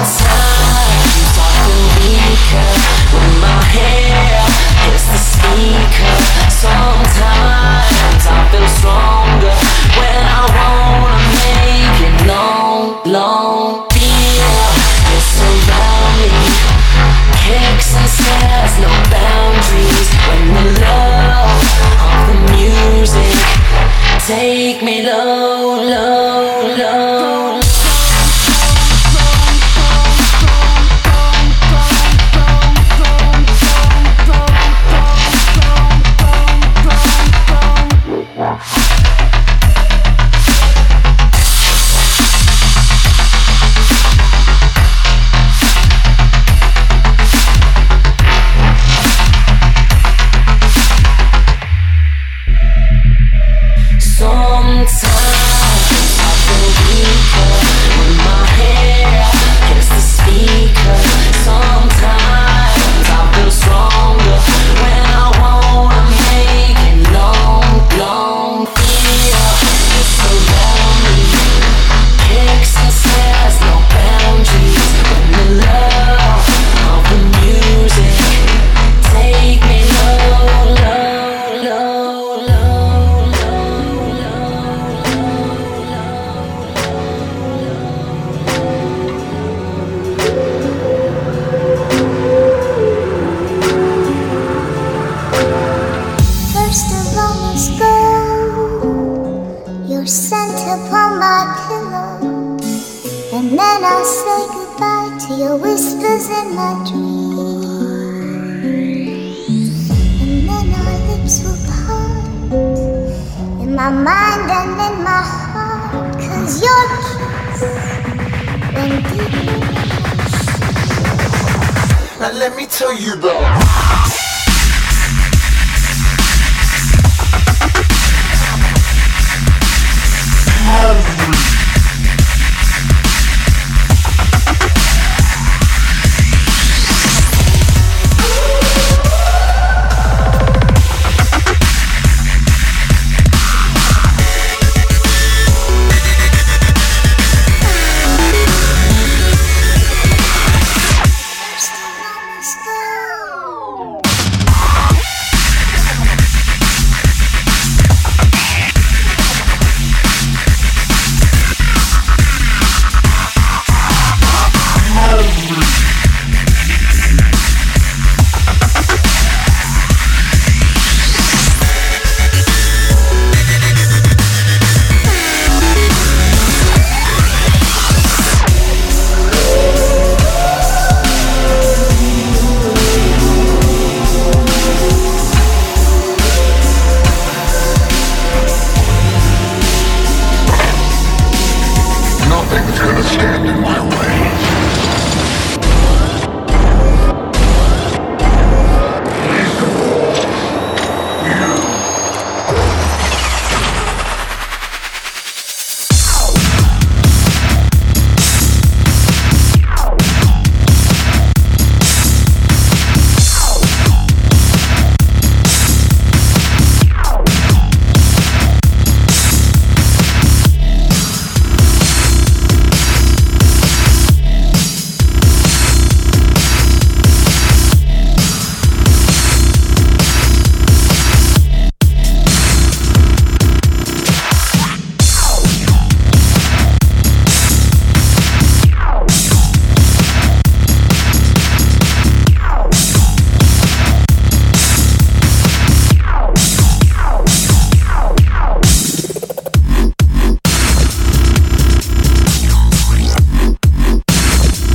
Take me low, low, low. Your scent upon my pillow, and then I say goodbye to your whispers in my dreams. And then our lips will part in my mind and in my heart, 'cause your kiss went deep in my soul. Now let me tell you though.